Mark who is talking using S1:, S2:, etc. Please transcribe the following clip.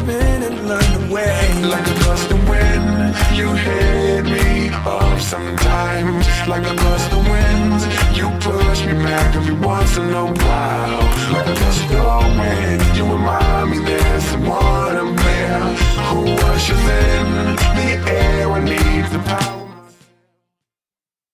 S1: in and learn the way.
S2: Like a gust of wind, you hit me up sometimes. Like a gust of wind, you push me back every once in a while. Like a gust of wind, you remind me that